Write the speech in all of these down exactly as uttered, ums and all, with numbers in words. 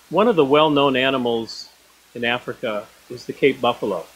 One of the well-known animals in Africa is the Cape buffalo.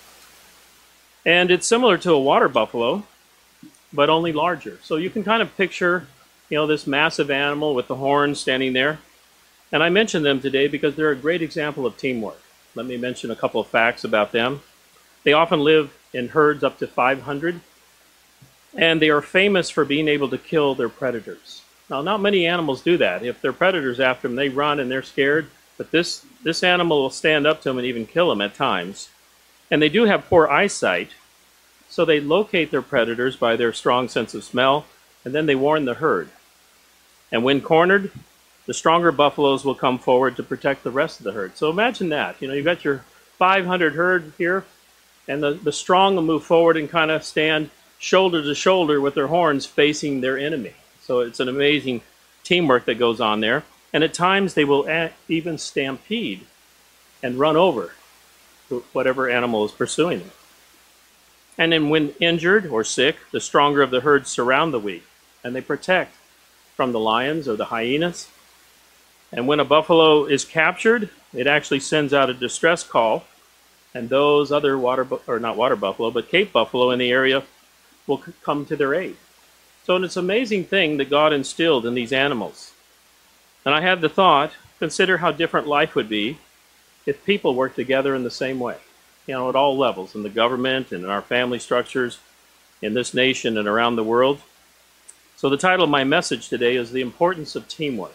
And it's similar to a water buffalo, but only larger. So you can kind of picture, you know, this massive animal with the horns standing there. And I mention them today because they're a great example of teamwork. Let me mention a couple of facts about them. They often live in herds up to five hundred, and they are famous for being able to kill their predators. Now, not many animals do that. If their predators after them, they run and they're scared, but this, this animal will stand up to them and even kill them at times. And they do have poor eyesight, so they locate their predators by their strong sense of smell, and then they warn the herd. And when cornered, the stronger buffaloes will come forward to protect the rest of the herd. So imagine that. You know, you've got your five hundred herd here, and the, the strong will move forward and kind of stand shoulder to shoulder with their horns facing their enemy. So it's an amazing teamwork that goes on there. And at times they will even stampede and run over whatever animal is pursuing them. And then when injured or sick, the stronger of the herd surround the weak, and they protect from the lions or the hyenas. And when a buffalo is captured, it actually sends out a distress call, and those other water, or not water buffalo, but Cape buffalo in the area will come to their aid. So it's an amazing thing that God instilled in these animals. And I had the thought, consider how different life would be if people worked together in the same way, you know, at all levels, in the government and in our family structures, in this nation and around the world. So the title of my message today is The Importance of Teamwork.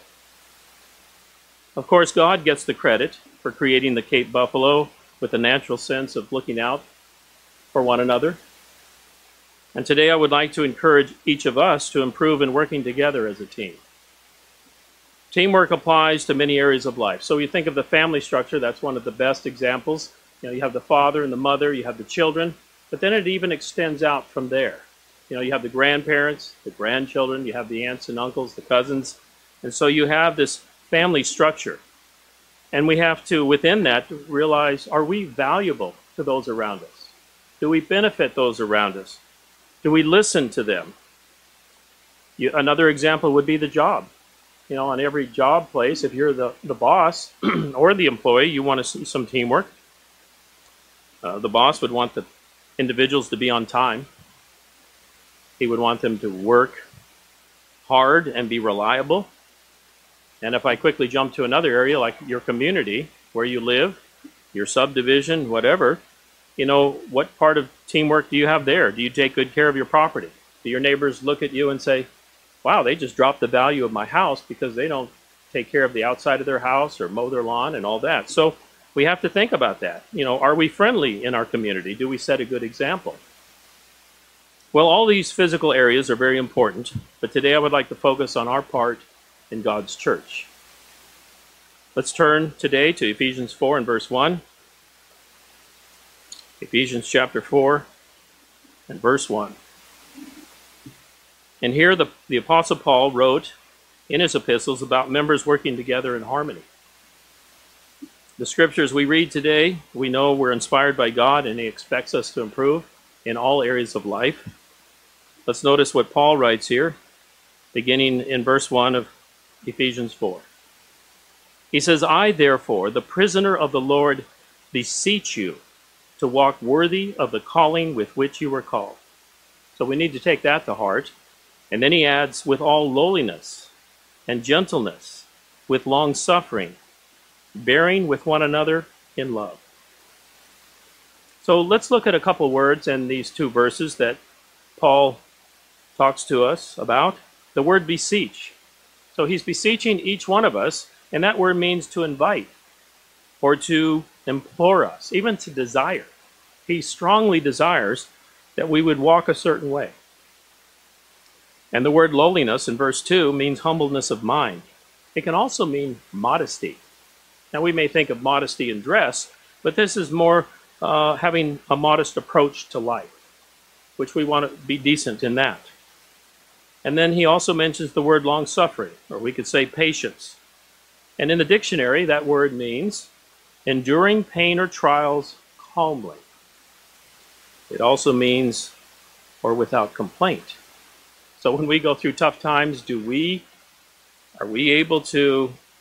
Of course, God gets the credit for creating the Cape buffalo with a natural sense of looking out for one another. And today I would like to encourage each of us to improve in working together as a team. Teamwork applies to many areas of life. So you think of the family structure, that's one of the best examples. You know, you have the father and the mother, you have the children, but then it even extends out from there. You know, you have the grandparents, the grandchildren, you have the aunts and uncles, the cousins. And so you have this family structure. And we have to, within that, realize, are we valuable to those around us? Do we benefit those around us? Do we listen to them? You, another example would be the job. You know, on every job place, if you're the, the boss or the employee, you want to see some teamwork. Uh, the boss would want the individuals to be on time. He would want them to work hard and be reliable. And if I quickly jump to another area, like your community, where you live, your subdivision, whatever, you know, what part of teamwork do you have there? Do you take good care of your property? Do your neighbors look at you and say, wow, they just dropped the value of my house because they don't take care of the outside of their house or mow their lawn and all that? So we have to think about that. You know, are we friendly in our community? Do we set a good example? Well, all these physical areas are very important, but today I would like to focus on our part in God's church. Let's turn today to Ephesians four and verse one. Ephesians chapter four and verse one. And here the, the Apostle Paul wrote in his epistles about members working together in harmony. The scriptures we read today, we know we're inspired by God and he expects us to improve in all areas of life. Let's notice what Paul writes here, beginning in verse one of Ephesians four. He says, I therefore, the prisoner of the Lord, beseech you to walk worthy of the calling with which you were called. So we need to take that to heart. And then he adds, with all lowliness and gentleness, with long suffering, bearing with one another in love. So let's look at a couple words in these two verses that Paul talks to us about. The word beseech. So he's beseeching each one of us, and that word means to invite or to implore us, even to desire. He strongly desires that we would walk a certain way. And the word lowliness in verse two means humbleness of mind. It can also mean modesty. Now we may think of modesty in dress, but this is more uh, having a modest approach to life, which we want to be decent in that. And then he also mentions the word long-suffering, or we could say patience. And in the dictionary, that word means enduring pain or trials calmly. It also means, or without complaint. So when we go through tough times, do we, are we able to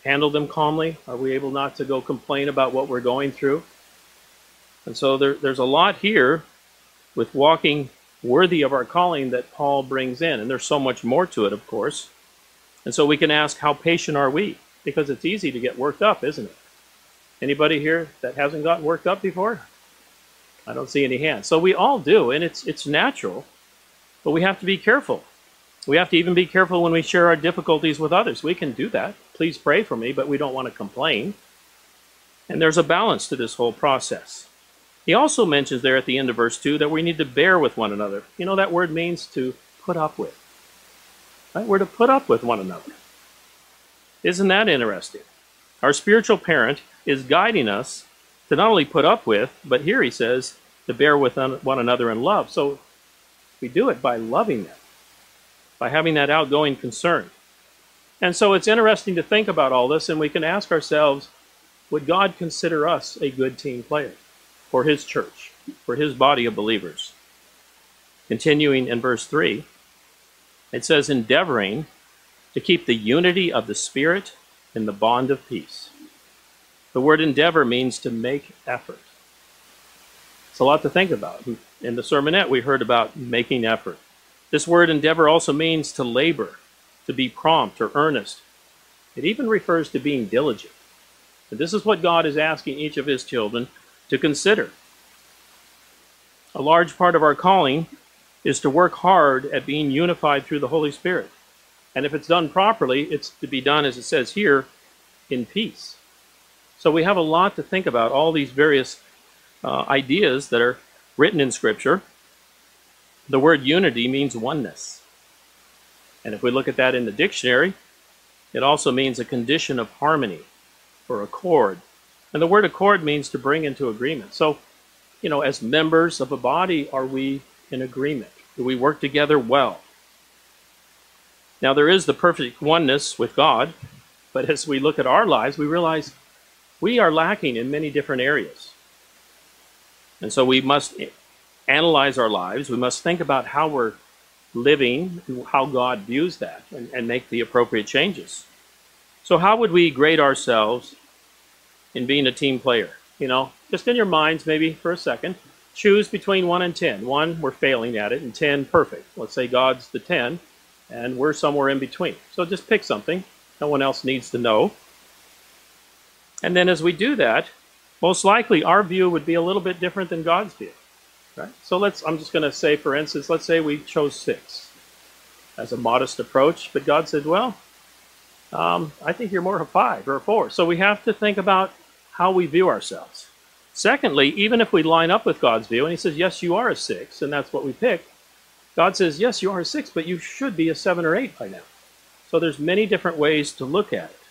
handle them calmly? Are we able not to go complain about what we're going through? And so there, there's a lot here with walking worthy of our calling that Paul brings in. And there's so much more to it, of course. And so we can ask, how patient are we? Because it's easy to get worked up, isn't it? Anybody here that hasn't gotten worked up before? I don't see any hands. So we all do, and it's it's natural, but we have to be careful. We have to even be careful when we share our difficulties with others. We can do that. Please pray for me, but we don't want to complain. And there's a balance to this whole process. He also mentions there at the end of verse two that we need to bear with one another. You know, that word means to put up with. Right? We're to put up with one another. Isn't that interesting? Our spiritual parent is guiding us to not only put up with, but here he says, to bear with one another in love. So we do it by loving them, by having that outgoing concern. And so it's interesting to think about all this, and we can ask ourselves, would God consider us a good team player for his church, for his body of believers? Continuing in verse three, it says, endeavoring to keep the unity of the Spirit in the bond of peace. The word endeavor means to make effort. It's a lot to think about. In the sermonette, we heard about making effort. This word endeavor also means to labor, to be prompt or earnest. It even refers to being diligent. And this is what God is asking each of his children to consider. A large part of our calling is to work hard at being unified through the Holy Spirit. And if it's done properly, it's to be done, as it says here, in peace. So we have a lot to think about, all these various uh, ideas that are written in Scripture. The word unity means oneness. And if we look at that in the dictionary, it also means a condition of harmony or accord. And the word accord means to bring into agreement. So, you know, as members of a body, are we in agreement? Do we work together well? Now, there is the perfect oneness with God, but as we look at our lives, we realize we are lacking in many different areas. And so we must analyze our lives. We must think about how we're living, how God views that, and, and make the appropriate changes. So how would we grade ourselves in being a team player? You know, just in your minds, maybe for a second, choose between one and ten. One, we're failing at it, and ten, perfect. Let's say God's the ten, and we're somewhere in between. So just pick something. No one else needs to know. And then as we do that, most likely our view would be a little bit different than God's view. Right? So let's, I'm just going to say, for instance, let's say we chose six as a modest approach, but God said, well, um, I think you're more a five or a four. So we have to think about how we view ourselves. Secondly, even if we line up with God's view, and he says, yes, you are a six, and that's what we pick, God says, yes, you are a six, but you should be a seven or eight by now. So there's many different ways to look at it.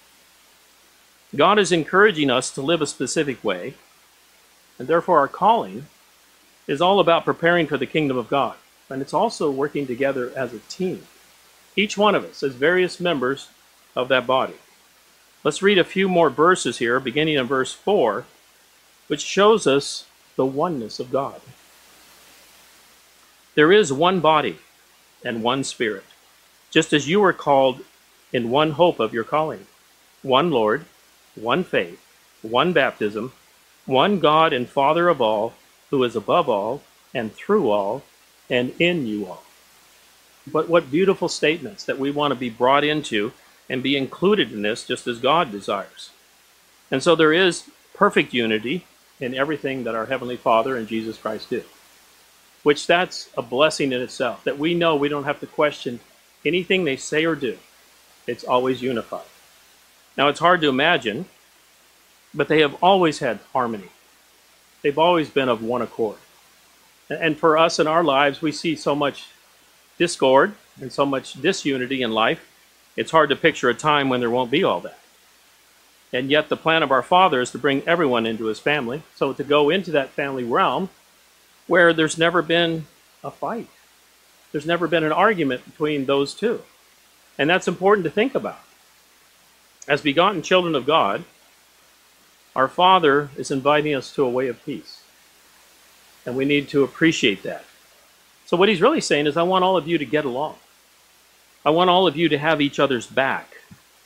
God is encouraging us to live a specific way, and therefore our calling is all about preparing for the kingdom of God. And it's also working together as a team. Each one of us as various members of that body. Let's read a few more verses here, beginning in verse four, which shows us the oneness of God. There is one body and one Spirit, just as you were called in one hope of your calling, one Lord, one faith, one baptism, one God and Father of all, who is above all, and through all, and in you all. But what beautiful statements that we want to be brought into and be included in this just as God desires. And so there is perfect unity in everything that our Heavenly Father and Jesus Christ do, which that's a blessing in itself, that we know we don't have to question anything they say or do. It's always unified. Now, it's hard to imagine, but they have always had harmony. They've always been of one accord. And for us in our lives, we see so much discord and so much disunity in life. It's hard to picture a time when there won't be all that. And yet the plan of our Father is to bring everyone into his family. So to go into that family realm where there's never been a fight. There's never been an argument between those two. And that's important to think about. As begotten children of God, our Father is inviting us to a way of peace. And we need to appreciate that. So what he's really saying is, I want all of you to get along. I want all of you to have each other's back.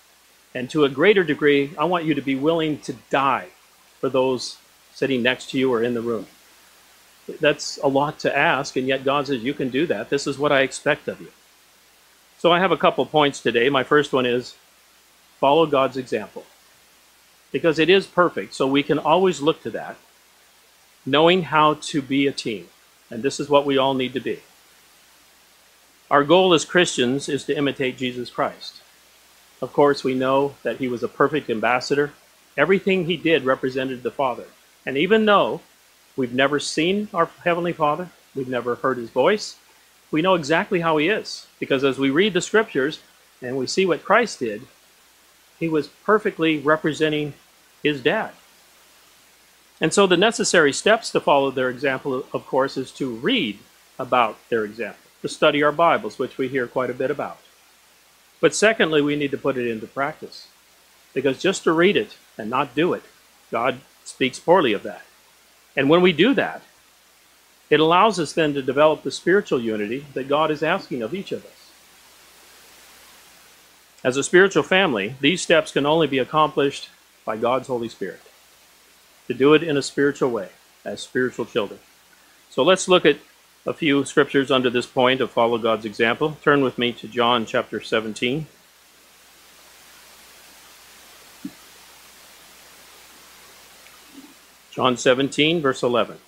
And to a greater degree, I want you to be willing to die for those sitting next to you or in the room. That's a lot to ask, and yet God says you can do that. This is what I expect of you. So I have a couple points today. My first one is follow God's example, because it is perfect, so we can always look to that, knowing how to be a team. And this is what we all need to be. Our goal as Christians is to imitate Jesus Christ. Of course, we know that he was a perfect ambassador. Everything he did represented the Father. And even though we've never seen our Heavenly Father, we've never heard his voice, we know exactly how he is. Because as we read the scriptures and we see what Christ did, he was perfectly representing his dad. And so the necessary steps to follow their example, of course, is to read about their example, to study our Bibles, which we hear quite a bit about. But secondly, we need to put it into practice. Because just to read it and not do it, God speaks poorly of that. And when we do that, it allows us then to develop the spiritual unity that God is asking of each of us. As a spiritual family, these steps can only be accomplished by God's Holy Spirit. To do it in a spiritual way, as spiritual children. So let's look at a few scriptures under this point of follow God's example. Turn with me to John chapter seventeen. John seventeen, verse eleven.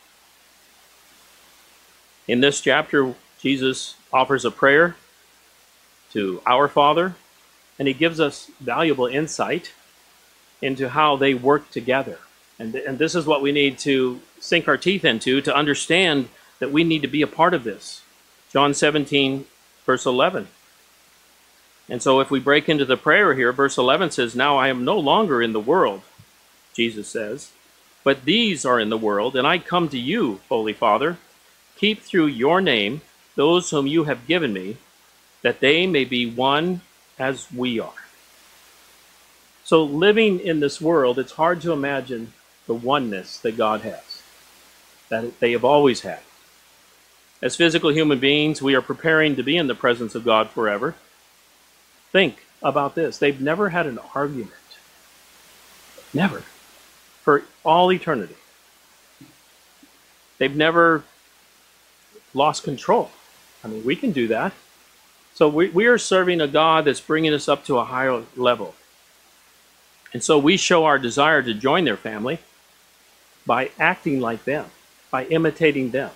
In this chapter, Jesus offers a prayer to our Father, and he gives us valuable insight into how they work together. And, and this is what we need to sink our teeth into to understand that we need to be a part of this. John seventeen, verse eleven. And so if we break into the prayer here, verse eleven says, "Now I am no longer in the world," Jesus says, "but these are in the world, and I come to you, Holy Father. Keep through your name those whom you have given me, that they may be one as we are." So living in this world, it's hard to imagine the oneness that God has, that they have always had. As physical human beings, we are preparing to be in the presence of God forever. Think about this. They've never had an argument. Never. For all eternity. They've never lost control. I mean, we can do that. So we, we are serving a God that's bringing us up to a higher level. And so we show our desire to join their family by acting like them, by imitating them.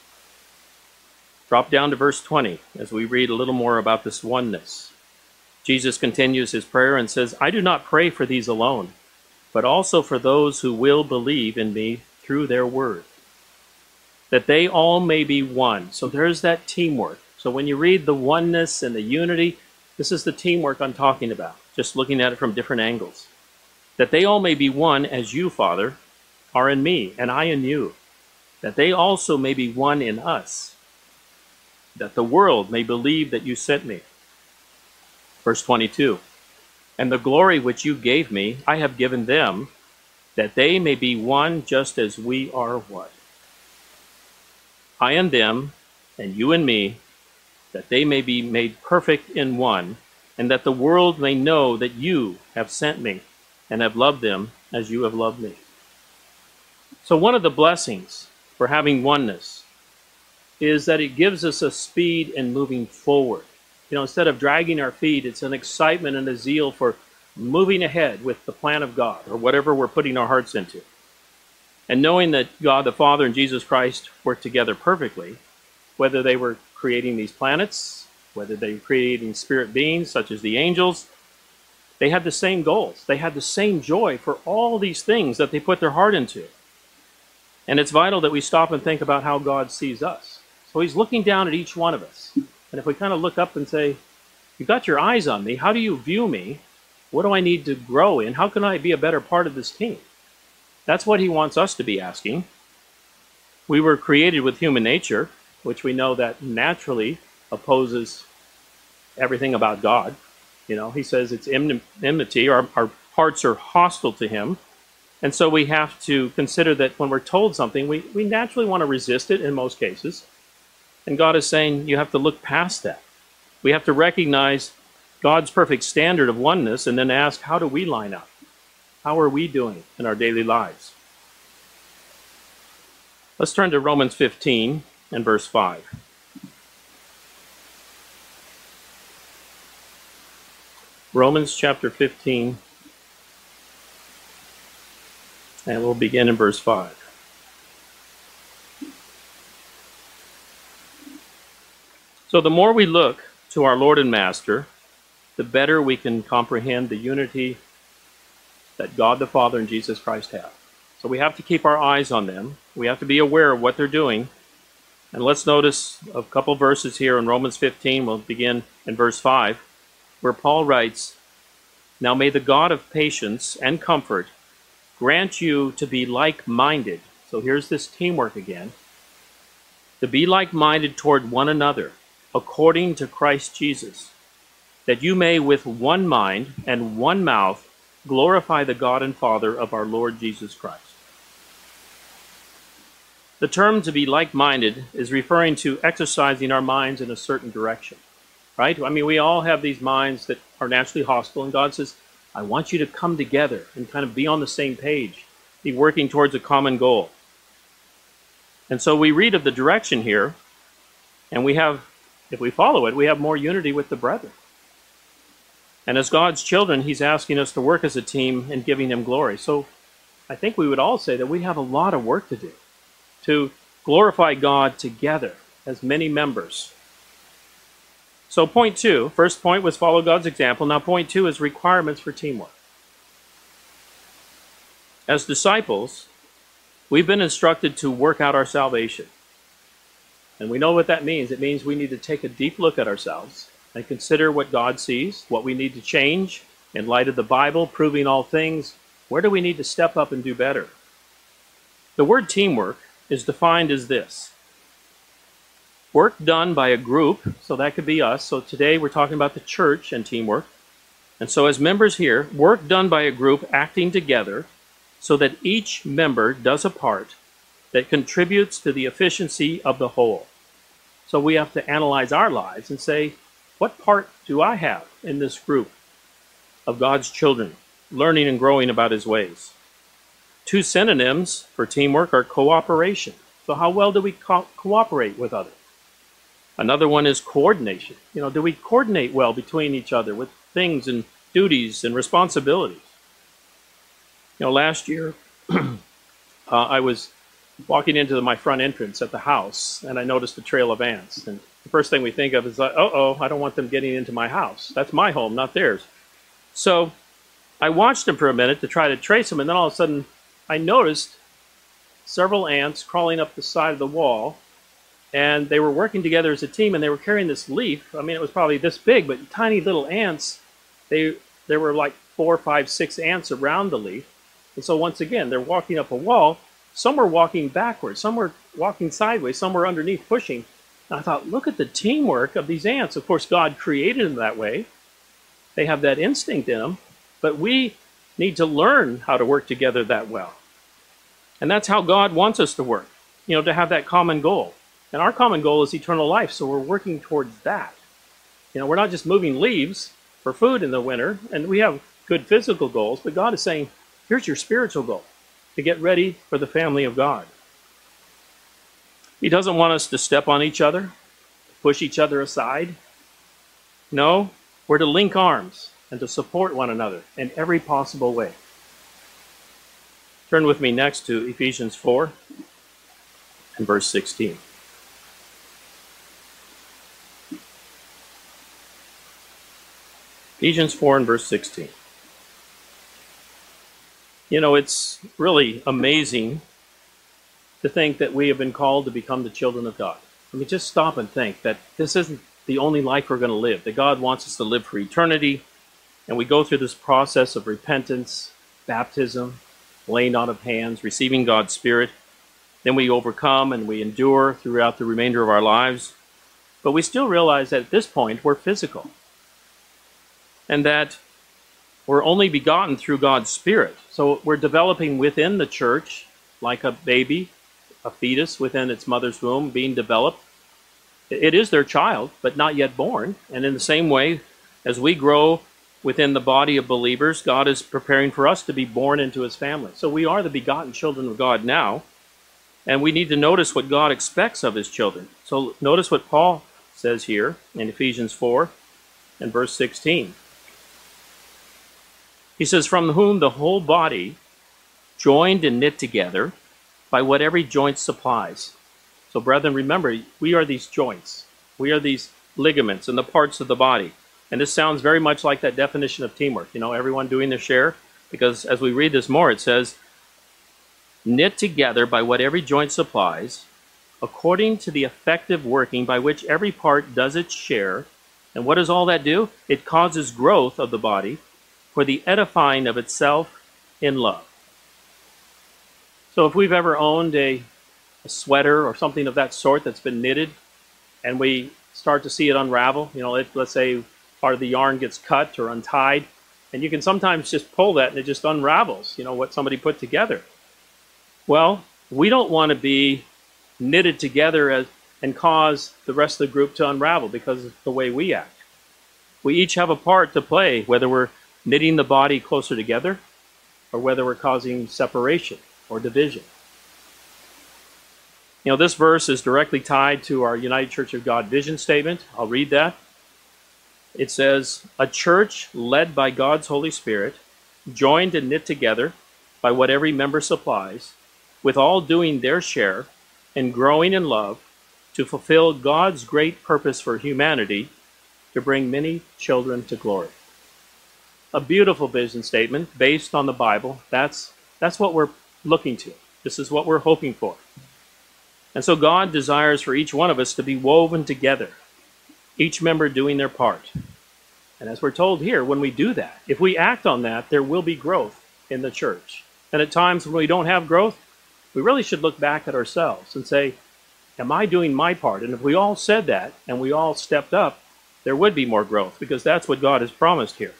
Drop down to verse twenty as we read a little more about this oneness. Jesus continues his prayer and says, "I do not pray for these alone, but also for those who will believe in me through their word, that they all may be one." So there's that teamwork. So when you read the oneness and the unity, this is the teamwork I'm talking about, just looking at it from different angles. "That they all may be one as you, Father, are in me, and I in you, that they also may be one in us, that the world may believe that you sent me." Verse twenty-two, "And the glory which you gave me, I have given them, that they may be one just as we are one. I and them, and you and me, that they may be made perfect in one, and that the world may know that you have sent me, and have loved them as you have loved me." So one of the blessings for having oneness is that it gives us a speed in moving forward. You know, instead of dragging our feet, it's an excitement and a zeal for moving ahead with the plan of God, or whatever we're putting our hearts into. And knowing that God the Father and Jesus Christ work together perfectly, whether they were creating these planets, whether they were creating spirit beings such as the angels, they had the same goals. They had the same joy for all these things that they put their heart into. And it's vital that we stop and think about how God sees us. So he's looking down at each one of us. And if we kind of look up and say, "You've got your eyes on me. How do you view me? What do I need to grow in? How can I be a better part of this team?" That's what he wants us to be asking. We were created with human nature, which we know that naturally opposes everything about God. You know, he says it's enmity. Our, our hearts are hostile to him. And so we have to consider that when we're told something, we, we naturally want to resist it in most cases. And God is saying you have to look past that. We have to recognize God's perfect standard of oneness and then ask, how do we line up? How are we doing in our daily lives? Let's turn to Romans fifteen and verse five. Romans chapter fifteen, and we'll begin in verse five. So the more we look to our Lord and Master, the better we can comprehend the unity that God the Father and Jesus Christ have. So we have to keep our eyes on them. We have to be aware of what they're doing. And let's notice a couple verses here in Romans fifteen. We'll begin in verse five, where Paul writes, "Now may the God of patience and comfort grant you to be like-minded." So here's this teamwork again. "To be like-minded toward one another, according to Christ Jesus, that you may with one mind and one mouth glorify the God and Father of our Lord Jesus Christ." The term "to be like-minded" is referring to exercising our minds in a certain direction, right? I mean, we all have these minds that are naturally hostile, and God says, I want you to come together and kind of be on the same page, be working towards a common goal. And so we read of the direction here, and we have, if we follow it, we have more unity with the brethren. And as God's children, he's asking us to work as a team and giving him glory. So I think we would all say that we have a lot of work to do to glorify God together as many members. So point two, first point was follow God's example. Now point two is requirements for teamwork. As disciples, we've been instructed to work out our salvation. And we know what that means. It means we need to take a deep look at ourselves and consider what God sees, what we need to change in light of the Bible, proving all things. Where do we need to step up and do better? The word teamwork is defined as this: work done by a group, so that could be us. So today we're talking about the church and teamwork. And so as members here, work done by a group acting together so that each member does a part that contributes to the efficiency of the whole. So we have to analyze our lives and say, what part do I have in this group of God's children, learning and growing about his ways? Two synonyms for teamwork are cooperation. So how well do we co- cooperate with others? Another one is coordination. You know, do we coordinate well between each other with things and duties and responsibilities? You know, last year, uh, I was walking into my front entrance at the house, and I noticed a trail of ants. And the first thing we think of is, like, uh-oh, I don't want them getting into my house. That's my home, not theirs. So I watched them for a minute to try to trace them, and then all of a sudden, I noticed several ants crawling up the side of the wall, and they were working together as a team, and they were carrying this leaf. I mean, it was probably this big, but tiny little ants. They, there were like four, five, six ants around the leaf. And so once again, they're walking up a wall. Some were walking backwards, some were walking sideways, some were underneath pushing. And I thought, look at the teamwork of these ants. Of course, God created them that way. They have that instinct in them, but we need to learn how to work together that well. And that's how God wants us to work, you know, to have that common goal. And our common goal is eternal life, so we're working towards that. You know, we're not just moving leaves for food in the winter, and we have good physical goals, but God is saying, here's your spiritual goal, to get ready for the family of God. He doesn't want us to step on each other, push each other aside. No, we're to link arms and to support one another in every possible way. Turn with me next to Ephesians four and verse sixteen. Ephesians four and verse sixteen. You know, it's really amazing to think that we have been called to become the children of God. I mean, just stop and think that this isn't the only life we're going to live, that God wants us to live for eternity, and we go through this process of repentance, baptism, laying on of hands, receiving God's Spirit. Then we overcome and we endure throughout the remainder of our lives. But we still realize that at this point, we're physical, and that we're only begotten through God's Spirit. So we're developing within the church like a baby, a fetus within its mother's womb, being developed. It is their child, but not yet born. And in the same way, As we grow within the body of believers, God is preparing for us to be born into his family. So we are the begotten children of God now, and we need to notice what God expects of his children. So notice what Paul says here in Ephesians four and verse sixteen. He says, from whom the whole body, joined and knit together by what every joint supplies. So brethren, remember, we are these joints. We are these ligaments and the parts of the body. And this sounds very much like that definition of teamwork. You know, everyone doing their share. Because as we read this more, it says, knit together by what every joint supplies, according to the effective working by which every part does its share. And what does all that do? It causes growth of the body for the edifying of itself in love. So if we've ever owned a, a sweater or something of that sort that's been knitted, and we start to see it unravel, you know, it, let's say part of the yarn gets cut or untied, and you can sometimes just pull that and it just unravels, you know, what somebody put together. Well, we don't want to be knitted together as, and cause the rest of the group to unravel because of the way we act. We each have a part to play, whether we're knitting the body closer together or whether we're causing separation or division. You know, this verse is directly tied to our United Church of God vision statement. I'll read that. It says, a church led by God's Holy Spirit, joined and knit together by what every member supplies, with all doing their share and growing in love to fulfill God's great purpose for humanity, to bring many children to glory. A beautiful vision statement based on the Bible. That's, that's what we're looking to. This is what we're hoping for. And so God desires for each one of us to be woven together, each member doing their part. And as we're told here, when we do that, if we act on that, there will be growth in the church. And at times when we don't have growth, we really should look back at ourselves and say, am I doing my part? And if we all said that and we all stepped up, there would be more growth, because that's what God has promised here.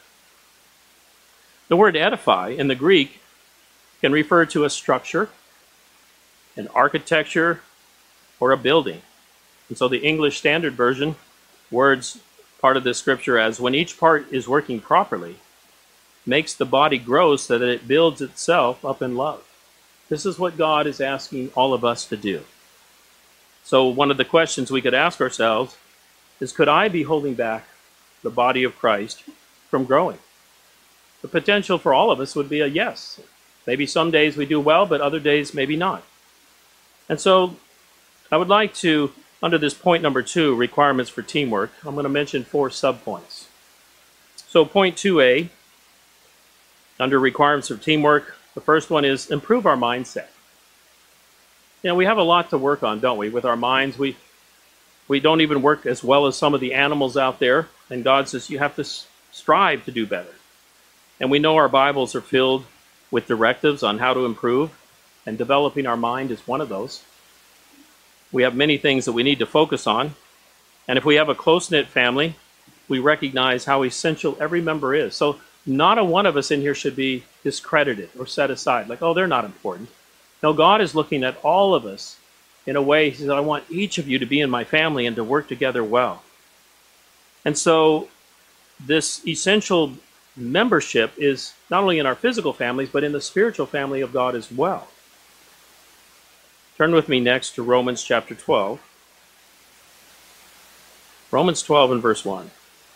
The word edify in the Greek can refer to a structure, an architecture, or a building. And so the English Standard Version words part of this scripture as, when each part is working properly, makes the body grow so that it builds itself up in love. This is what God is asking all of us to do. So one of the questions we could ask ourselves is, could I be holding back the body of Christ from growing? The potential for all of us would be a yes. Maybe some days we do well, but other days maybe not. And so I would like to, under this point number two, requirements for teamwork, I'm going to mention four subpoints. So point two A, under requirements of teamwork, the first one is improve our mindset. You know, we have a lot to work on, don't we, with our minds. We, we don't even work as well as some of the animals out there, and God says you have to strive to do better. And we know our Bibles are filled with directives on how to improve, and developing our mind is one of those. We have many things that we need to focus on, and if we have a close-knit family, we recognize how essential every member is. So not a one of us in here should be discredited or set aside, like, oh, they're not important. No, God is looking at all of us in a way. He says, I want each of you to be in my family and to work together well. And so this essential membership is not only in our physical families, but in the spiritual family of God as well. Turn with me next to Romans chapter twelve. Romans twelve and verse one.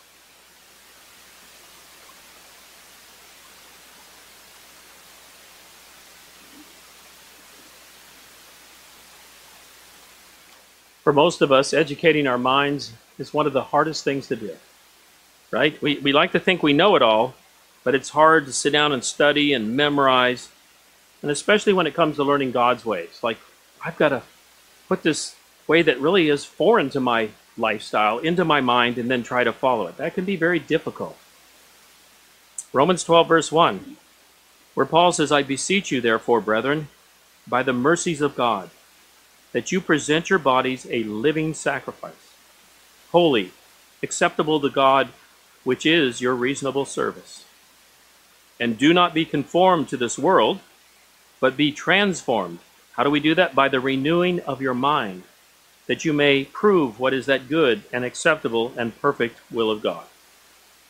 For most of us, educating our minds is one of the hardest things to do. Right? We, we like to think we know it all, but it's hard to sit down and study and memorize, and especially when it comes to learning God's ways. Like, I've got to put this way that really is foreign to my lifestyle into my mind and then try to follow it. That can be very difficult. Romans twelve verse one, where Paul says, I beseech you therefore, brethren, by the mercies of God, that you present your bodies a living sacrifice, holy, acceptable to God, which is your reasonable service. And do not be conformed to this world, but be transformed. How do we do that? By the renewing of your mind, that you may prove what is that good and acceptable and perfect will of God.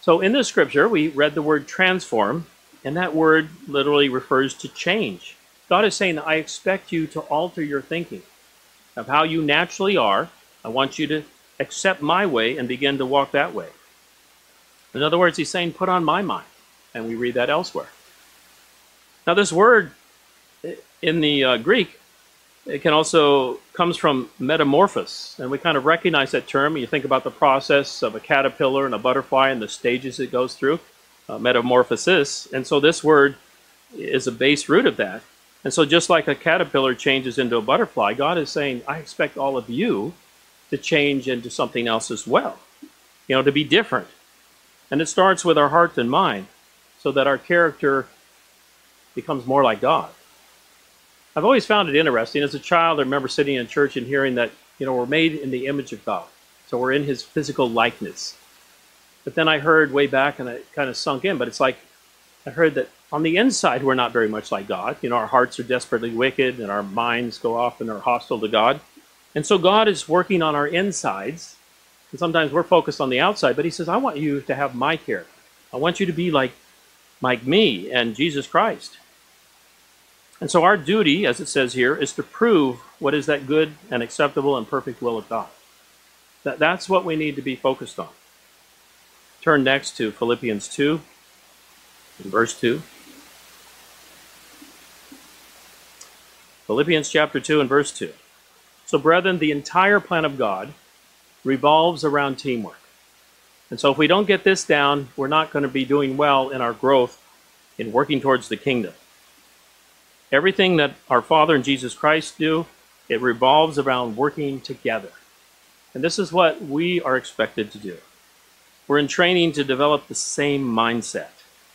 So in this scripture, we read the word transform, and that word literally refers to change. God is saying, I expect you to alter your thinking of how you naturally are. I want you to accept my way and begin to walk that way. In other words, he's saying, put on my mind. And we read that elsewhere. Now this word in the uh, Greek, it can also comes from metamorphosis. And we kind of recognize that term. You think about the process of a caterpillar and a butterfly and the stages it goes through, uh, metamorphosis. And so this word is a base root of that. And so just like a caterpillar changes into a butterfly, God is saying, I expect all of you to change into something else as well. You know, to be different. And it starts with our heart and mind, so that our character becomes more like God. I've always found it interesting. As a child, I remember sitting in church and hearing that, you know, we're made in the image of God. So we're in his physical likeness. But then I heard way back, and it kind of sunk in, but it's like, I heard that on the inside, we're not very much like God. You know, our hearts are desperately wicked, and our minds go off and are hostile to God. And so God is working on our insides. And sometimes we're focused on the outside, but he says, I want you to have my character. I want you to be like, like me and Jesus Christ. And so our duty, as it says here, is to prove what is that good and acceptable and perfect will of God. That, that's what we need to be focused on. Turn next to Philippians two, in verse two. Philippians chapter two and verse two. So brethren, the entire plan of God revolves around teamwork. And so if we don't get this down, we're not going to be doing well in our growth in working towards the kingdom. Everything that our Father and Jesus Christ do, it revolves around working together. And this is what we are expected to do. We're in training to develop the same mindset.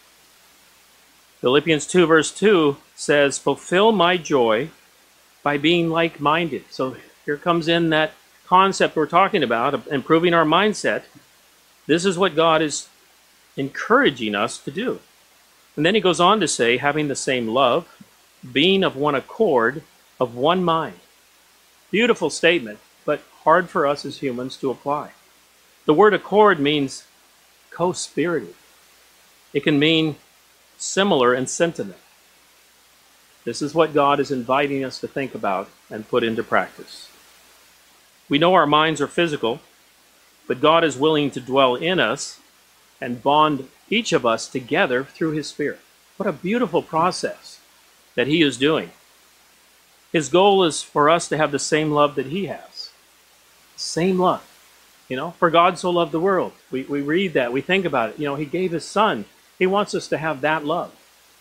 Philippians two verse two says, fulfill my joy by being like-minded. So here comes in that concept we're talking about of improving our mindset. This is what God is encouraging us to do. And then he goes on to say, having the same love, being of one accord, of one mind. Beautiful statement, but hard for us as humans to apply. The word accord means co-spirited. It can mean similar in sentiment. This is what God is inviting us to think about and put into practice. We know our minds are physical, but God is willing to dwell in us and bond each of us together through his Spirit. What a beautiful process that he is doing. His goal is for us to have the same love that he has. Same love. You know, for God so loved the world. We, we read that, we think about it. You know, he gave his son. He wants us to have that love.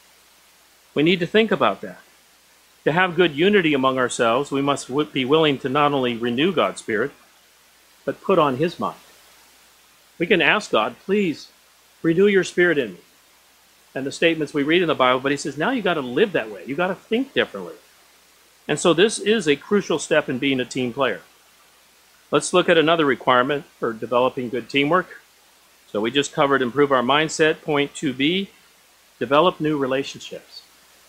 We need to think about that. To have good unity among ourselves, we must be willing to not only renew God's Spirit, but put on his mind. We can ask God, please renew your spirit in me. And the statements we read in the Bible, but he says, now you got to live that way. You got to think differently. And so this is a crucial step in being a team player. Let's look at another requirement for developing good teamwork. So we just covered improve our mindset. Point two B, develop new relationships.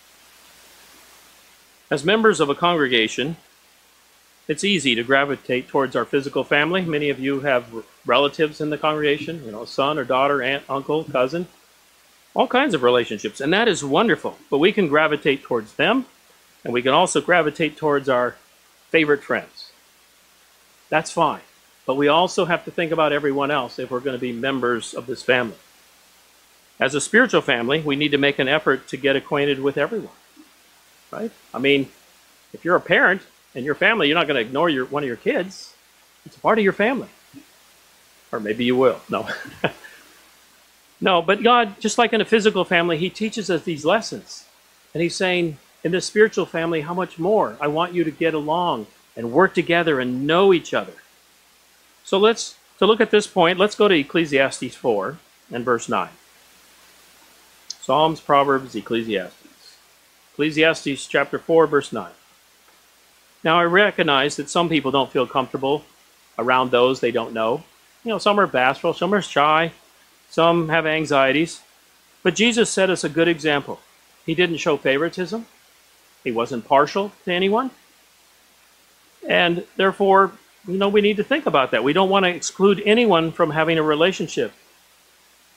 As members of a congregation, it's easy to gravitate towards our physical family. Many of you have relatives in the congregation, you know, son or daughter, aunt, uncle, cousin, all kinds of relationships. And that is wonderful. But we can gravitate towards them, and we can also gravitate towards our favorite friends. That's fine. But we also have to think about everyone else if we're going to be members of this family. As a spiritual family, we need to make an effort to get acquainted with everyone. Right? I mean, if you're a parent and your family, you're not going to ignore your one of your kids. It's a part of your family. Or maybe you will. No. No, but God, just like in a physical family, he teaches us these lessons. And he's saying, in this spiritual family, how much more? I want you to get along and work together and know each other. So let's, to look at this point, let's go to Ecclesiastes four and verse nine. Psalms, Proverbs, Ecclesiastes. Ecclesiastes chapter four, verse nine. Now I recognize that some people don't feel comfortable around those they don't know. You know, some are bashful, some are shy, some have anxieties. But Jesus set us a good example. He didn't show favoritism. He wasn't partial to anyone. And therefore, you know, we need to think about that. We don't want to exclude anyone from having a relationship.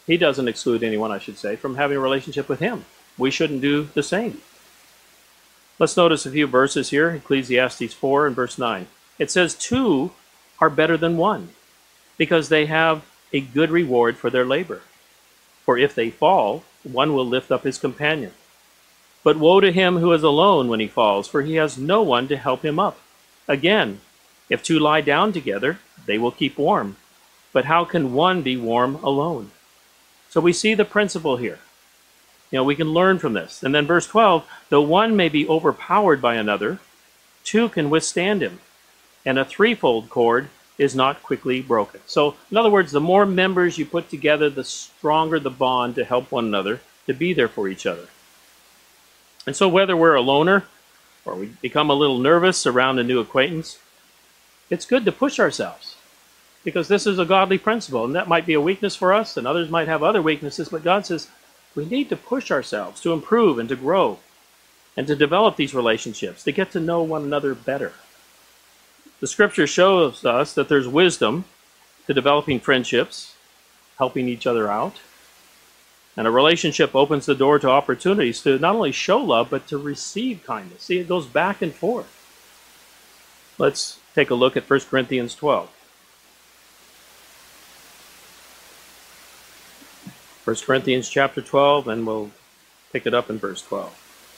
He doesn't exclude anyone, I should say, from having a relationship with him. We shouldn't do the same. Let's notice a few verses here, Ecclesiastes four and verse nine. It says, two are better than one, because they have a good reward for their labor. For if they fall, one will lift up his companion. But woe to him who is alone when he falls, for he has no one to help him up. Again, if two lie down together, they will keep warm. But how can one be warm alone? So we see the principle here. You know, we can learn from this. And then verse twelve, though one may be overpowered by another, two can withstand him. And a threefold cord is not quickly broken. So, in other words, the more members you put together, the stronger the bond to help one another, to be there for each other. And so whether we're a loner or we become a little nervous around a new acquaintance, it's good to push ourselves, because this is a godly principle, and that might be a weakness for us, and others might have other weaknesses, but God says we need to push ourselves to improve and to grow and to develop these relationships, to get to know one another better. The scripture shows us that there's wisdom to developing friendships, helping each other out. And a relationship opens the door to opportunities to not only show love, but to receive kindness. See, it goes back and forth. Let's take a look at First Corinthians twelve. First Corinthians chapter twelve, and we'll pick it up in verse twelve.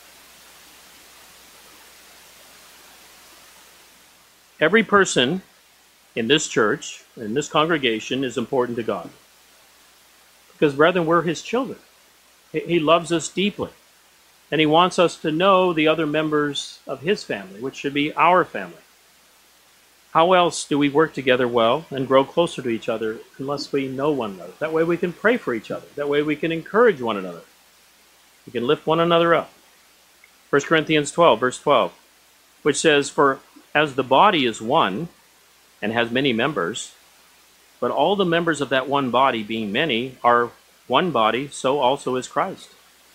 Every person in this church, in this congregation, is important to God. Because, brethren, we're his children. He loves us deeply. And he wants us to know the other members of his family, which should be our family. How else do we work together well and grow closer to each other unless we know one another? That way we can pray for each other. That way we can encourage one another. We can lift one another up. First Corinthians twelve, verse twelve, which says, for as the body is one and has many members, but all the members of that one body, being many, are one body, so also is Christ.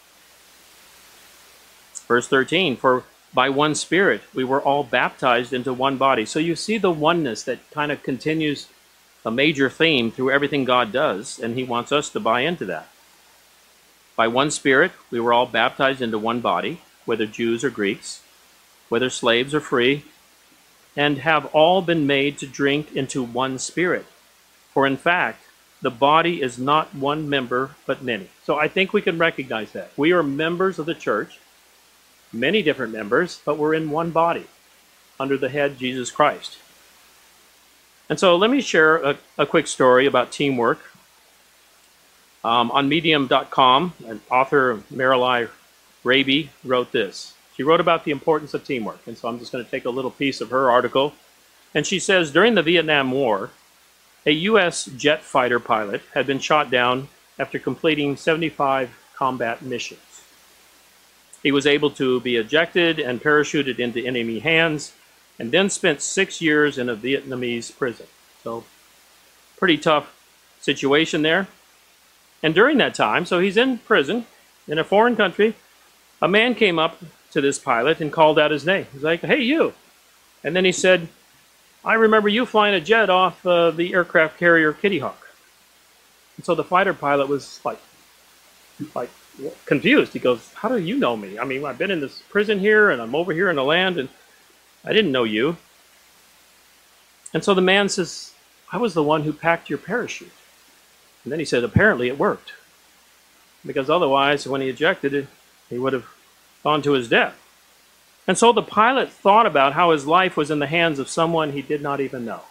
Verse thirteen, for by one Spirit we were all baptized into one body. So you see the oneness that kind of continues a major theme through everything God does, and he wants us to buy into that. By one Spirit we were all baptized into one body, whether Jews or Greeks, whether slaves or free, and have all been made to drink into one Spirit. For in fact, the body is not one member, but many. So I think we can recognize that. We are members of the church, many different members, but we're in one body, under the head, Jesus Christ. And so let me share a, a quick story about teamwork. Um, on medium dot com, an author, Marilee Raby, wrote this. She wrote about the importance of teamwork, and so I'm just going to take a little piece of her article. And she says, during the Vietnam War, a U S jet fighter pilot had been shot down after completing seventy-five combat missions. He was able to be ejected and parachuted into enemy hands, and then spent six years in a Vietnamese prison. So, pretty tough situation there. And during that time, so he's in prison in a foreign country, a man came up to this pilot and called out his name. He's like, hey, you. And then he said, I remember you flying a jet off uh, the aircraft carrier Kitty Hawk. And so the fighter pilot was like, like confused. He goes, how do you know me? I mean, I've been in this prison here, and I'm over here in the land, and I didn't know you. And so the man says, I was the one who packed your parachute. And then he said, apparently it worked. Because otherwise, when he ejected it, he would have gone to his death. And so the pilot thought about how his life was in the hands of someone he did not even know.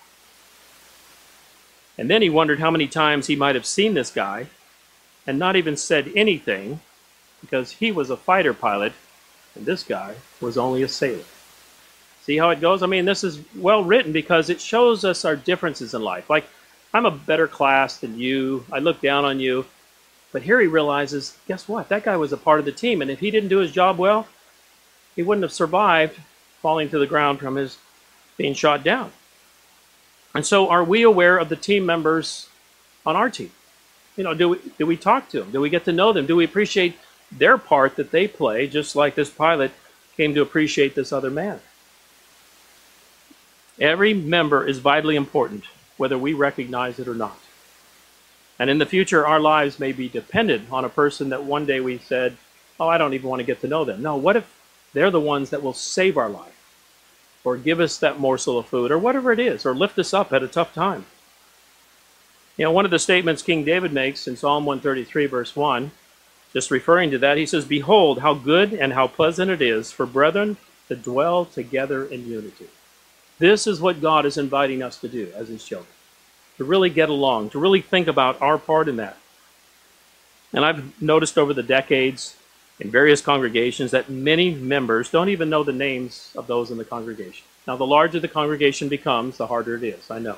And then he wondered how many times he might have seen this guy and not even said anything, because he was a fighter pilot and this guy was only a sailor. See how it goes? I mean, this is well written because it shows us our differences in life. Like, I'm a better class than you. I look down on you. But here he realizes, guess what? That guy was a part of the team, and if he didn't do his job well, he wouldn't have survived falling to the ground from his being shot down. And so are we aware of the team members on our team? You know, do we, do we talk to them? Do we get to know them? Do we appreciate their part that they play, just like this pilot came to appreciate this other man? Every member is vitally important, whether we recognize it or not. And in the future, our lives may be dependent on a person that one day we said, oh, I don't even want to get to know them. No, what if they're the ones that will save our life, or give us that morsel of food, or whatever it is, or lift us up at a tough time? You know, one of the statements King David makes in Psalm one thirty-three, verse one, just referring to that, he says, behold, how good and how pleasant it is for brethren to dwell together in unity. This is what God is inviting us to do as his children, to really get along, to really think about our part in that. And I've noticed over the decades in various congregations that many members don't even know the names of those in the congregation. Now, the larger the congregation becomes, the harder it is, I know.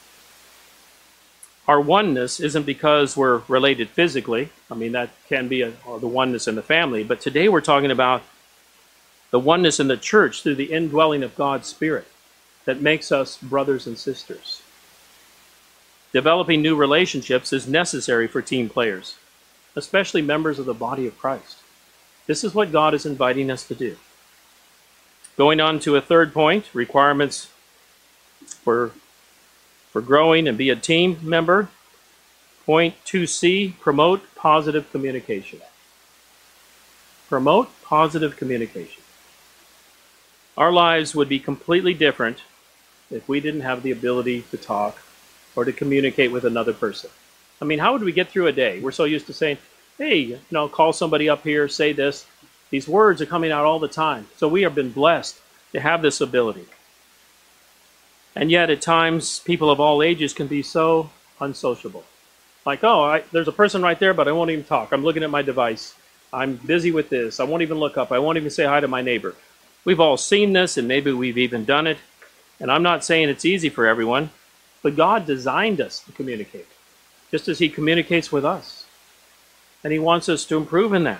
Our oneness isn't because we're related physically. I mean, that can be a, the oneness in the family. But today we're talking about the oneness in the church through the indwelling of God's Spirit that makes us brothers and sisters. Developing new relationships is necessary for team players, especially members of the body of Christ. This is what God is inviting us to do. Going on to a third point, requirements for For growing and be a team member. Point two C, promote positive communication. Promote positive communication. Our lives would be completely different if we didn't have the ability to talk or to communicate with another person. I mean, how would we get through a day? We're so used to saying, hey, you know, call somebody up here, say this. These words are coming out all the time. So we have been blessed to have this ability. And yet, at times, people of all ages can be so unsociable. Like, oh, I, there's a person right there, but I won't even talk. I'm looking at my device. I'm busy with this. I won't even look up. I won't even say hi to my neighbor. We've all seen this, and maybe we've even done it. And I'm not saying it's easy for everyone, but God designed us to communicate, just as he communicates with us. And he wants us to improve in that.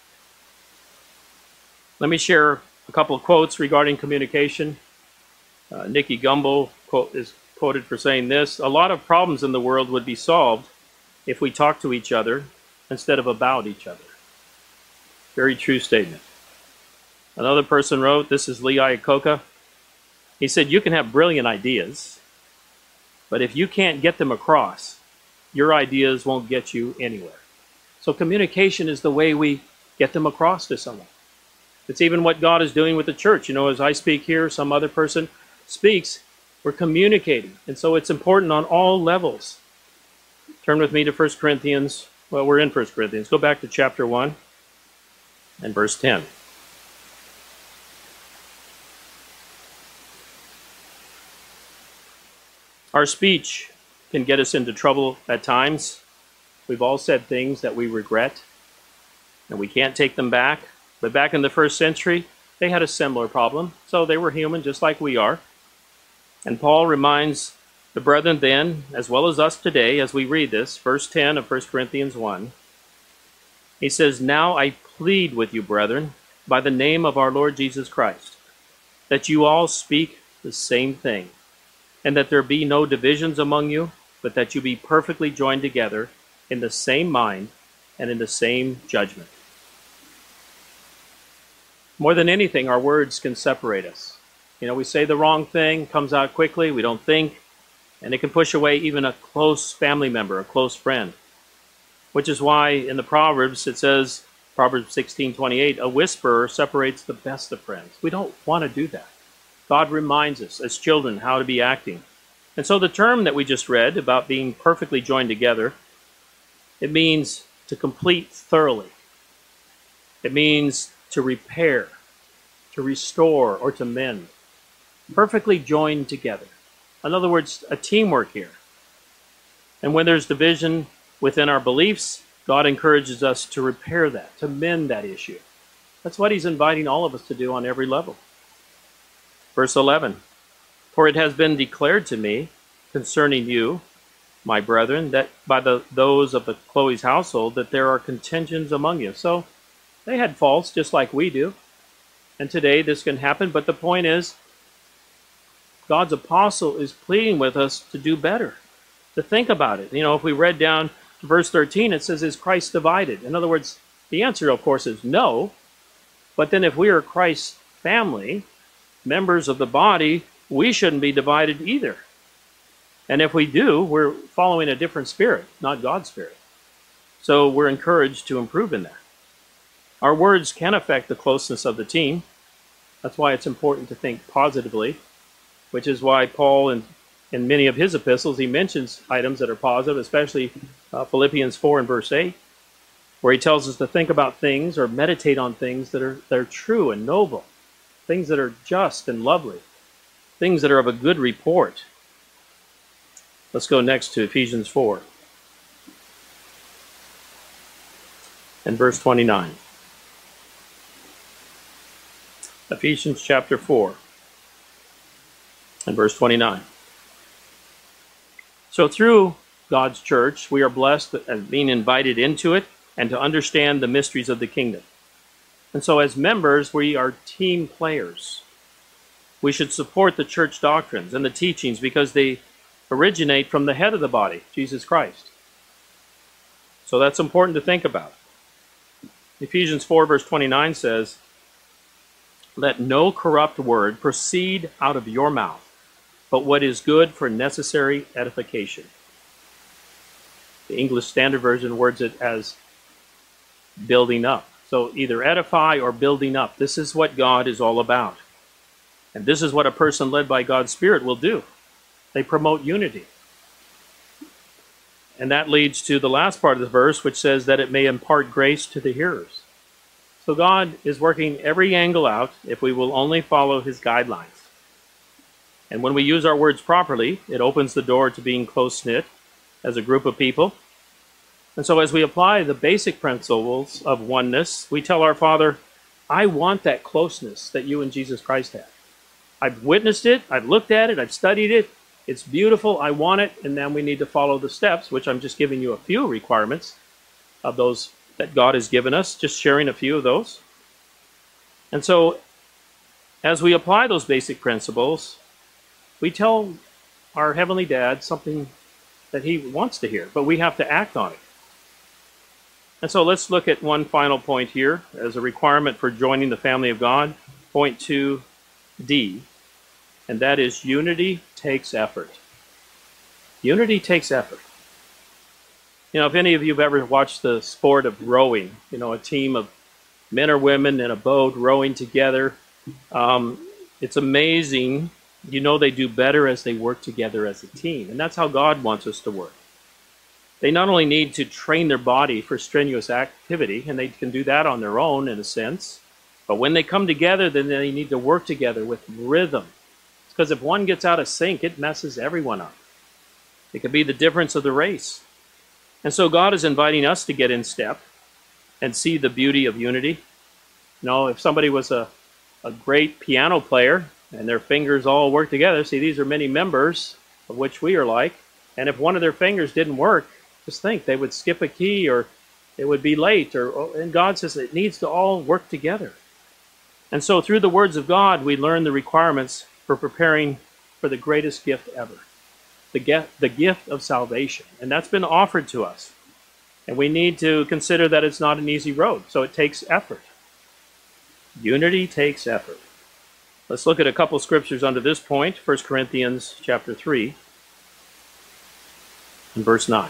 Let me share a couple of quotes regarding communication. Uh, Nicky Gumbel quote, is quoted for saying this: a lot of problems in the world would be solved if we talked to each other instead of about each other. Very true statement. Another person wrote, this is Lee Iacocca. He said, you can have brilliant ideas, but if you can't get them across, your ideas won't get you anywhere. So communication is the way we get them across to someone. It's even what God is doing with the church. You know, as I speak here, some other person speaks, we're communicating. And so it's important on all levels. Turn with me to First Corinthians. Well, we're in First Corinthians. Go back to chapter one and verse ten. Our speech can get us into trouble at times. We've all said things that we regret, and we can't take them back. But back in the first century, they had a similar problem. So they were human just like we are. And Paul reminds the brethren then, as well as us today, as we read this, verse ten of First Corinthians one. He says, now I plead with you, brethren, by the name of our Lord Jesus Christ, that you all speak the same thing, and that there be no divisions among you, but that you be perfectly joined together in the same mind and in the same judgment. More than anything, our words can separate us. You know, we say the wrong thing, comes out quickly, we don't think, and it can push away even a close family member, a close friend. Which is why in the Proverbs it says, Proverbs sixteen twenty-eight, a whisperer separates the best of friends. We don't want to do that. God reminds us as children how to be acting. And so the term that we just read about being perfectly joined together, it means to complete thoroughly. It means to repair, to restore, or to mend. Perfectly joined together. In other words, a teamwork here. And when there's division within our beliefs, God encourages us to repair that, to mend that issue. That's what he's inviting all of us to do on every level. Verse eleven, for it has been declared to me concerning you, my brethren, that by the those of the Chloe's household, that there are contentions among you. So they had faults just like we do. And today this can happen, but the point is, God's apostle is pleading with us to do better, to think about it. You know, if we read down to verse thirteen, it says, is Christ divided? In other words, the answer, of course, is no. But then if we are Christ's family, members of the body, we shouldn't be divided either. And if we do, we're following a different spirit, not God's spirit. So we're encouraged to improve in that. Our words can affect the closeness of the team. That's why it's important to think positively, which is why Paul, in, in many of his epistles, he mentions items that are positive, especially uh, Philippians four and verse eight, where he tells us to think about things or meditate on things that are, that are true and noble, things that are just and lovely, things that are of a good report. Let's go next to Ephesians four and verse twenty-nine. Ephesians chapter four and verse twenty-nine. So through God's church, we are blessed and being invited into it and to understand the mysteries of the kingdom. And so as members, we are team players. We should support the church doctrines and the teachings because they originate from the head of the body, Jesus Christ. So that's important to think about. Ephesians four verse twenty-nine says, "Let no corrupt word proceed out of your mouth, but what is good for necessary edification." The English Standard Version words it as building up. So either edify or building up. This is what God is all about. And this is what a person led by God's Spirit will do. They promote unity. And that leads to the last part of the verse, which says that it may impart grace to the hearers. So God is working every angle out if we will only follow his guidelines. And when we use our words properly, it opens the door to being close-knit as a group of people. And so as we apply the basic principles of oneness, we tell our Father, I want that closeness that you and Jesus Christ have. I've witnessed it, I've looked at it, I've studied it, it's beautiful, I want it, and then we need to follow the steps, which I'm just giving you a few requirements of those that God has given us, just sharing a few of those. And so as we apply those basic principles, we tell our Heavenly Dad something that he wants to hear, but we have to act on it. And so let's look at one final point here as a requirement for joining the family of God, point two D, and that is unity takes effort. Unity takes effort. You know, if any of you have ever watched the sport of rowing, you know, a team of men or women in a boat rowing together, um, it's amazing. You know they do better as they work together as a team. And that's how God wants us to work. They not only need to train their body for strenuous activity, and they can do that on their own in a sense, but when they come together, then they need to work together with rhythm. Because if one gets out of sync, it messes everyone up. It could be the difference of the race. And so God is inviting us to get in step and see the beauty of unity. You know, if somebody was a, a great piano player and their fingers all work together, see, these are many members of which we are like, and if one of their fingers didn't work, just think, they would skip a key or it would be late. Or, and God says it needs to all work together. And so through the words of God, we learn the requirements for preparing for the greatest gift ever, the gift, the gift of salvation. And that's been offered to us. And we need to consider that it's not an easy road, so it takes effort. Unity takes effort. Let's look at a couple scriptures under this point. First Corinthians chapter three and verse nine.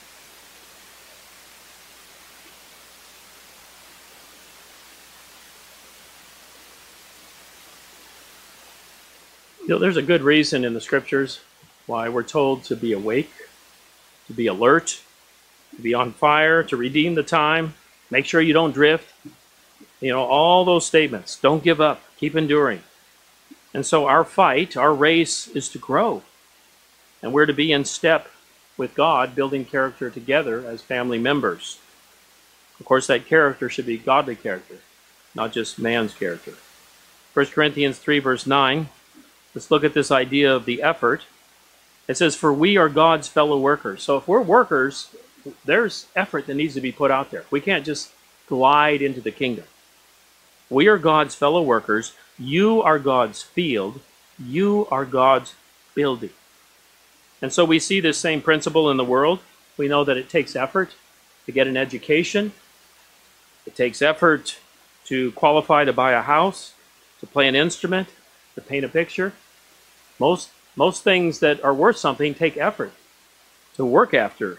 You know, there's a good reason in the scriptures why we're told to be awake, to be alert, to be on fire, to redeem the time, make sure you don't drift. You know, all those statements. Don't give up. Keep enduring. And so our fight, our race is to grow. And we're to be in step with God, building character together as family members. Of course, that character should be godly character, not just man's character. First Corinthians three, verse nine. Let's look at this idea of the effort. It says, for we are God's fellow workers. So if we're workers, there's effort that needs to be put out there. We can't just glide into the kingdom. We are God's fellow workers. You are God's field. You are God's building. And so we see this same principle in the world. We know that it takes effort to get an education. It takes effort to qualify to buy a house, to play an instrument, to paint a picture. Most Most things that are worth something take effort to work after.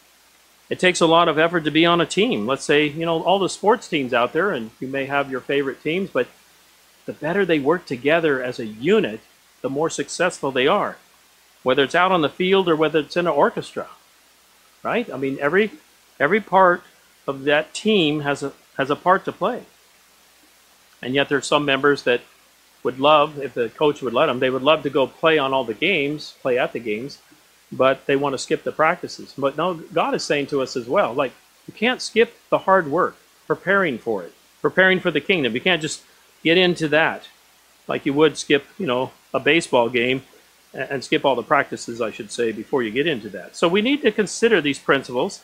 It takes a lot of effort to be on a team. Let's say, you know, all the sports teams out there, and you may have your favorite teams, but the better they work together as a unit, the more successful they are. Whether it's out on the field or whether it's in an orchestra, right? I mean, every every part of that team has a has a part to play. And yet there's some members that would love, if the coach would let them, they would love to go play on all the games, play at the games, but they want to skip the practices. But no, God is saying to us as well, like, you can't skip the hard work, preparing for it, preparing for the kingdom. You can't just get into that like you would skip, you know, a baseball game and skip all the practices, I should say, before you get into that. So we need to consider these principles.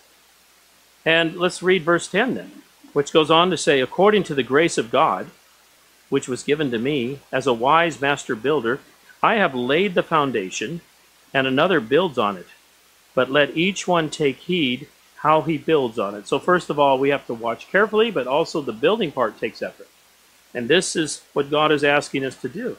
And let's read verse ten then, which goes on to say, according to the grace of God, which was given to me as a wise master builder, I have laid the foundation, and another builds on it. But let each one take heed how he builds on it. So first of all, we have to watch carefully, but also the building part takes effort. And this is what God is asking us to do.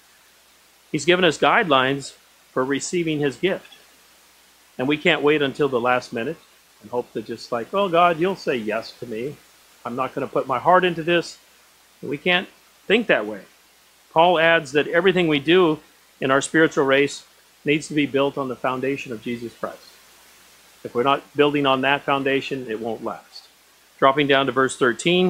He's given us guidelines for receiving his gift. And we can't wait until the last minute and hope to just like, oh God, you'll say yes to me. I'm not going to put my heart into this. We can't think that way. Paul adds that everything we do in our spiritual race needs to be built on the foundation of Jesus Christ. If we're not building on that foundation, it won't last. Dropping down to verse thirteen,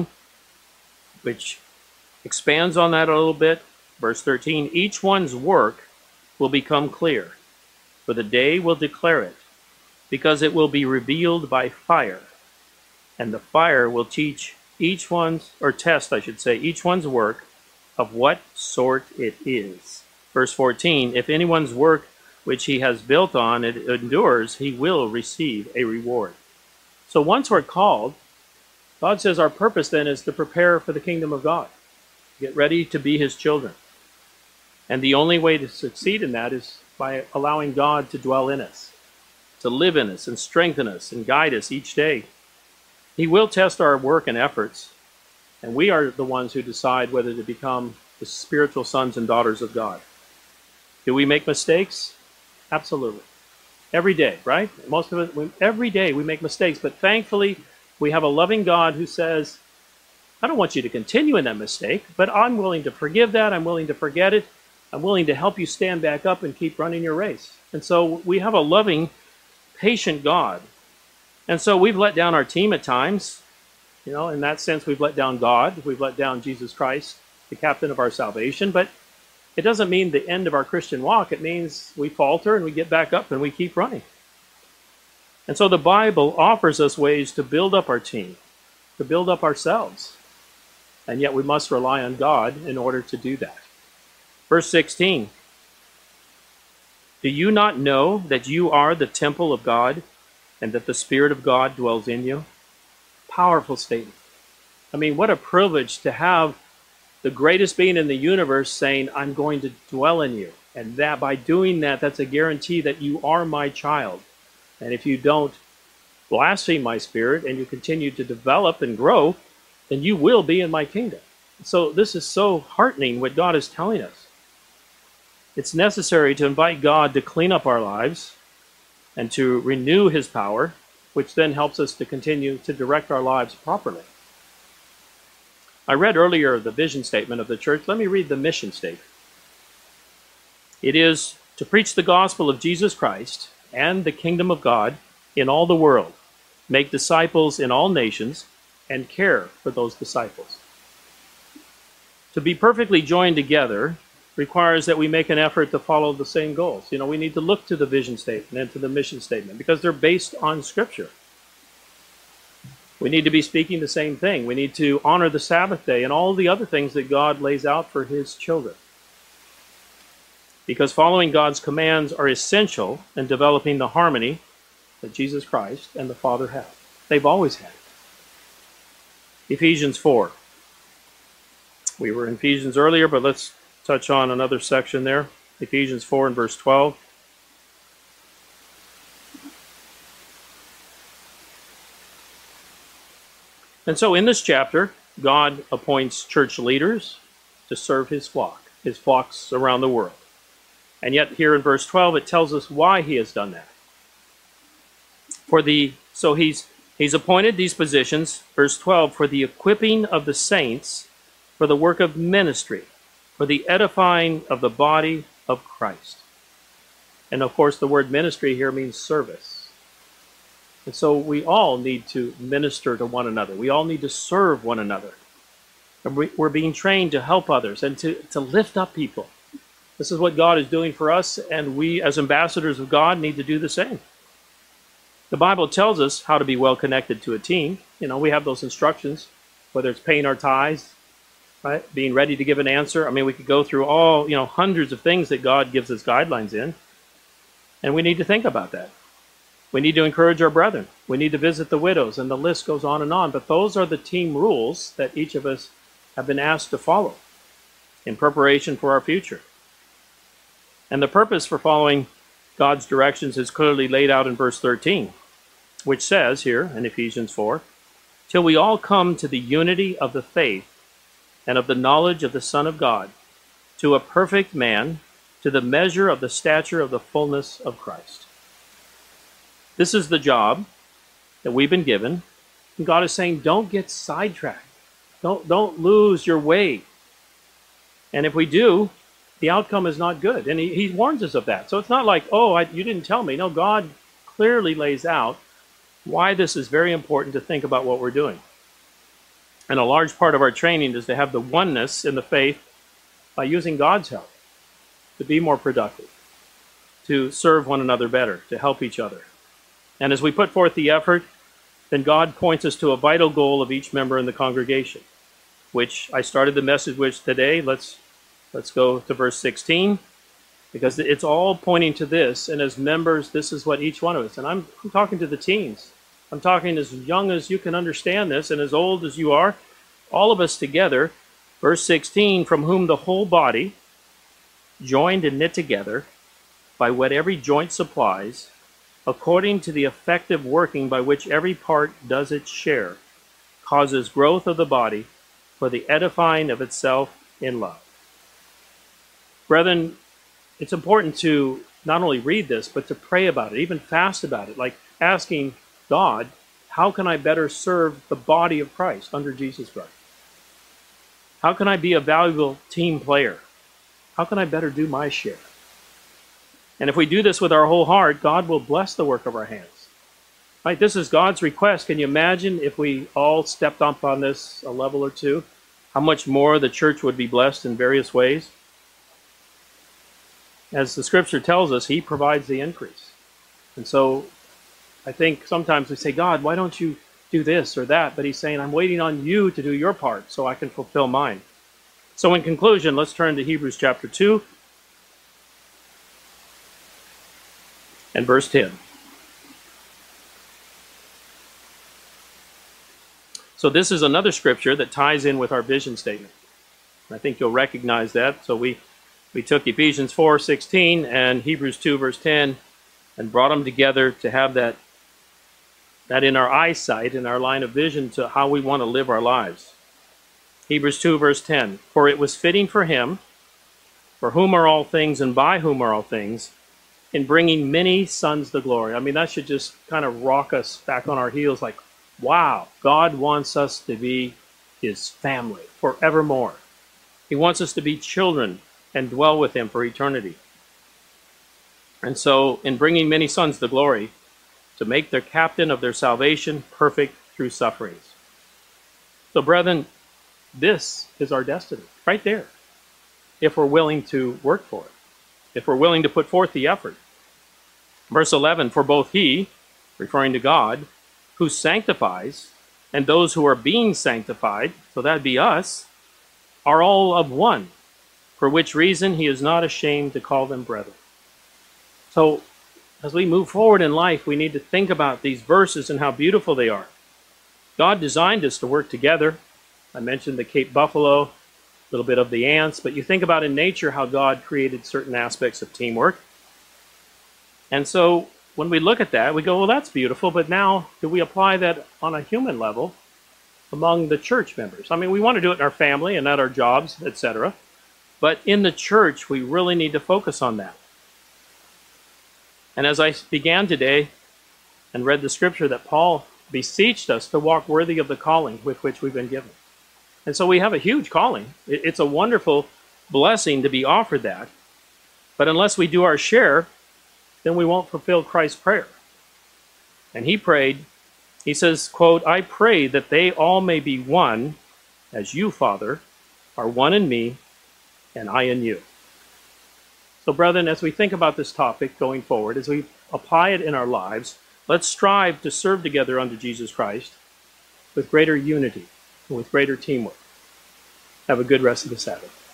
which expands on that a little bit. Verse thirteen, each one's work will become clear, for the day will declare it, because it will be revealed by fire, and the fire will teach each one's, or test, I should say, each one's work of what sort it is. Verse fourteen, if anyone's work which he has built on it endures, he will receive a reward. So once we're called, God says our purpose then is to prepare for the kingdom of God. Get ready to be his children. And the only way to succeed in that is by allowing God to dwell in us, to live in us and strengthen us and guide us each day. He will test our work and efforts, and we are the ones who decide whether to become the spiritual sons and daughters of God. Do we make mistakes? Absolutely. Every day, right? Most of it, we, every day we make mistakes, but thankfully we have a loving God who says, I don't want you to continue in that mistake, but I'm willing to forgive that. I'm willing to forget it. I'm willing to help you stand back up and keep running your race. And so we have a loving, patient God. And so we've let down our team at times. You know, in that sense, we've let down God. We've let down Jesus Christ, the captain of our salvation. But it doesn't mean the end of our Christian walk. It means we falter and we get back up and we keep running. And so the Bible offers us ways to build up our team, to build up ourselves. And yet we must rely on God in order to do that. Verse sixteen, do you not know that you are the temple of God and that the Spirit of God dwells in you? Powerful statement. I mean, what a privilege to have the greatest being in the universe saying, I'm going to dwell in you. And that by doing that, that's a guarantee that you are my child. And if you don't blaspheme my Spirit and you continue to develop and grow, then you will be in my kingdom. So this is so heartening what God is telling us. It's necessary to invite God to clean up our lives and to renew his power, which then helps us to continue to direct our lives properly. I read earlier the vision statement of the church. Let me read the mission statement. It is to preach the gospel of Jesus Christ and the kingdom of God in all the world, make disciples in all nations, and care for those disciples. To be perfectly joined together requires that we make an effort to follow the same goals. You know, we need to look to the vision statement and to the mission statement because they're based on Scripture. We need to be speaking the same thing. We need to honor the Sabbath day and all the other things that God lays out for his children. Because following God's commands are essential in developing the harmony that Jesus Christ and the Father have. They've always had it. Ephesians four. We were in Ephesians earlier, but let's touch on another section there. Ephesians four and verse twelve. And so in this chapter, God appoints church leaders to serve his flock, his flocks around the world. And yet here in verse twelve, it tells us why he has done that. For the so he's he's appointed these positions, verse twelve, for the equipping of the saints, for the work of ministry, for the edifying of the body of Christ. And of course, the word ministry here means service. And so we all need to minister to one another. We all need to serve one another. And we're being trained to help others and to, to lift up people. This is what God is doing for us, and we as ambassadors of God need to do the same. The Bible tells us how to be well connected to a team. You know, we have those instructions, whether it's paying our tithes, right? Being ready to give an answer. I mean, we could go through all, you know, hundreds of things that God gives us guidelines in. And we need to think about that. We need to encourage our brethren. We need to visit the widows, and the list goes on and on. But those are the team rules that each of us have been asked to follow in preparation for our future. And the purpose for following God's directions is clearly laid out in verse thirteen, which says here in Ephesians four, till we all come to the unity of the faith and of the knowledge of the Son of God, to a perfect man, to the measure of the stature of the fullness of Christ. This is the job that we've been given. And God is saying, don't get sidetracked. Don't, don't lose your way. And if we do, the outcome is not good. And he, he warns us of that. So it's not like, oh, I, you didn't tell me. No, God clearly lays out why this is very important to think about what we're doing. And a large part of our training is to have the oneness in the faith by using God's help, to be more productive, to serve one another better, to help each other. And as we put forth the effort, then God points us to a vital goal of each member in the congregation, which I started the message with today. Let's Let's go to verse sixteen, because it's all pointing to this. And as members, this is what each one of us, and I'm, I'm talking to the teens. I'm talking as young as you can understand this, and as old as you are, all of us together. Verse sixteen, from whom the whole body, joined and knit together by what every joint supplies, according to the effective working by which every part does its share, causes growth of the body for the edifying of itself in love. Brethren, it's important to not only read this, but to pray about it, even fast about it, like asking God, how can I better serve the body of Christ under Jesus Christ? How can I be a valuable team player? How can I better do my share? And if we do this with our whole heart, God will bless the work of our hands. Right? This is God's request. Can you imagine if we all stepped up on this a level or two? How much more the church would be blessed in various ways? As the scripture tells us, he provides the increase. And so I think sometimes we say, God, why don't you do this or that? But he's saying, I'm waiting on you to do your part so I can fulfill mine. So in conclusion, let's turn to Hebrews chapter two and verse ten. So this is another scripture that ties in with our vision statement. I think you'll recognize that. So we We took Ephesians four sixteen and Hebrews two verse ten and brought them together to have that, that in our eyesight, in our line of vision to how we want to live our lives. Hebrews two verse ten, for it was fitting for him, for whom are all things and by whom are all things, in bringing many sons to glory. I mean, that should just kind of rock us back on our heels like, wow, God wants us to be his family forevermore. He wants us to be children and dwell with him for eternity. And so, in bringing many sons to glory, to make their captain of their salvation perfect through sufferings. So, brethren, this is our destiny, right there, if we're willing to work for it, if we're willing to put forth the effort. Verse eleven, for both he, referring to God, who sanctifies, and those who are being sanctified, so that'd be us, are all of one, for which reason he is not ashamed to call them brethren. So, as we move forward in life, we need to think about these verses and how beautiful they are. God designed us to work together. I mentioned the Cape Buffalo, a little bit of the ants, but you think about in nature how God created certain aspects of teamwork. And so, when we look at that, we go, well, that's beautiful, but now do we apply that on a human level among the church members? I mean, we want to do it in our family and at our jobs, et cetera. But in the church, we really need to focus on that. And as I began today and read the scripture that Paul beseeched us to walk worthy of the calling with which we've been given. And so we have a huge calling. It's a wonderful blessing to be offered that. But unless we do our share, then we won't fulfill Christ's prayer. And he prayed, he says, quote, I pray that they all may be one, as you, Father, are one in me, and I in you. So, brethren, as we think about this topic going forward, as we apply it in our lives, let's strive to serve together unto Jesus Christ with greater unity and with greater teamwork. Have a good rest of the Sabbath.